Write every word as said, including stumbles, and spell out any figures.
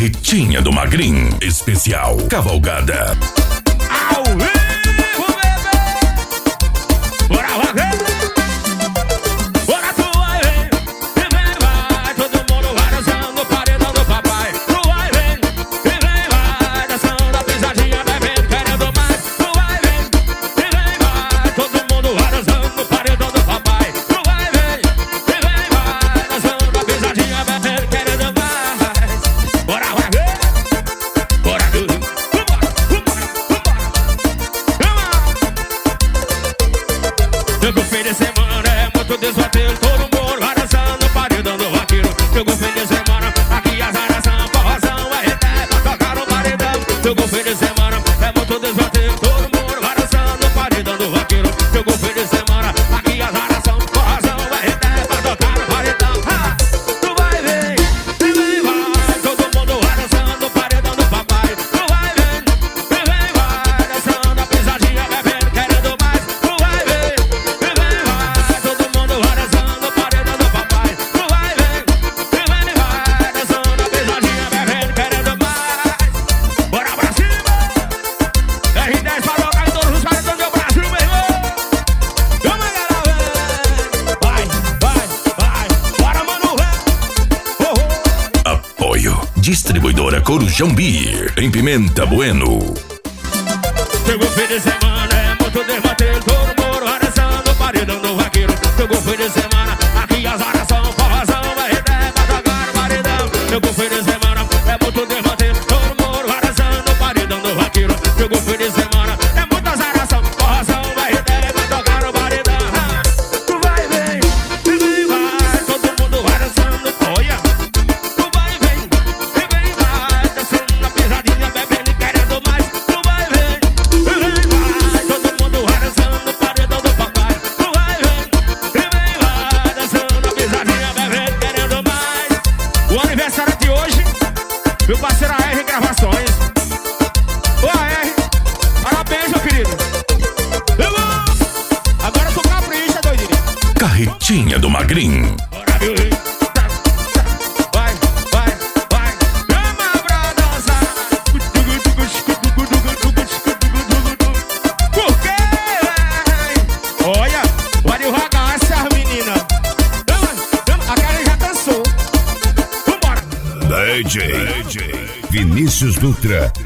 Carretinha do Magrin, especial Cavalgada. Ao vivo, bebê! Bora, vagueiro! Bora, tu vai, vem! E vem, vai! Todo mundo vai dançando no paredão do papai. Tu vai, vem! E vem, vai! Dançando a pisadinha, bebendo, querendo mais. Tu vai, vem! E vem, vai! Todo mundo vai dançando no paredão do papai. Tu vai, vem! E vem, vai! Dançando a pisadinha, bebendo, querendo mais. Bora, vagueiro! Bora, tudo! Chegou fim de semana, é muito desvateiro. Todo mundo vai dançando, paredão do vaqueiro. Chegou fim de semana, aqui as aração, forrozão, R T, pra tocar no paredão. Chegou fim de semana, é muito desvateiro. Todo mundo vai dançando, paredão do vaqueiro. Chegou fim de semana, aqui as aração, forrozão, R T, pra tocar no paredão. Ah, tu vai ver, e vem vai. Todo mundo vai dançando, paredão do papai. Tu vai ver, e vem vai. Dançando a pisadinha, bebendo, querendo mais. Tu vai ver. Distribuidora Corujão Beer, em Pimenta Bueno. Chegou fim de semana, é muito desbater. Todo mundo vai dançando, paredão do vaqueiro. Chegou fim de semana, aqui as horas são forrozão, vai reter, vai tocar no paredão. Chegou fim de semana, é muito desbater. Todo mundo vai dançando, paredão do vaqueiro. Chegou fim de semana, é muitas horas são forrozão, vai reter, vai tocar no paredão. Ah, tu vai ver, e vem vai. Todo mundo vai dançando, olha. Tu vai ver, e vem vai. Dançando a pisadinha, bebendo e querendo mais. Tu vai ver, e vem vai. Todo mundo vai dançando, paredão do papai. Tu vai ver, e vem vai. Dançando a pisadinha, bebendo e querendo mais. O aniversário de hoje, meu parceiro A R Gravações. Ô A R, parabéns, meu querido. Agora tu capricha, doidinho. Carretinha do Magrin. Bora, meu rei. Vai, vai, vai. Chama pra dançar. Por quê, véi? Olha, vai devagar essas meninas. A cara já cansou. Vambora. D J Vinícius Dutra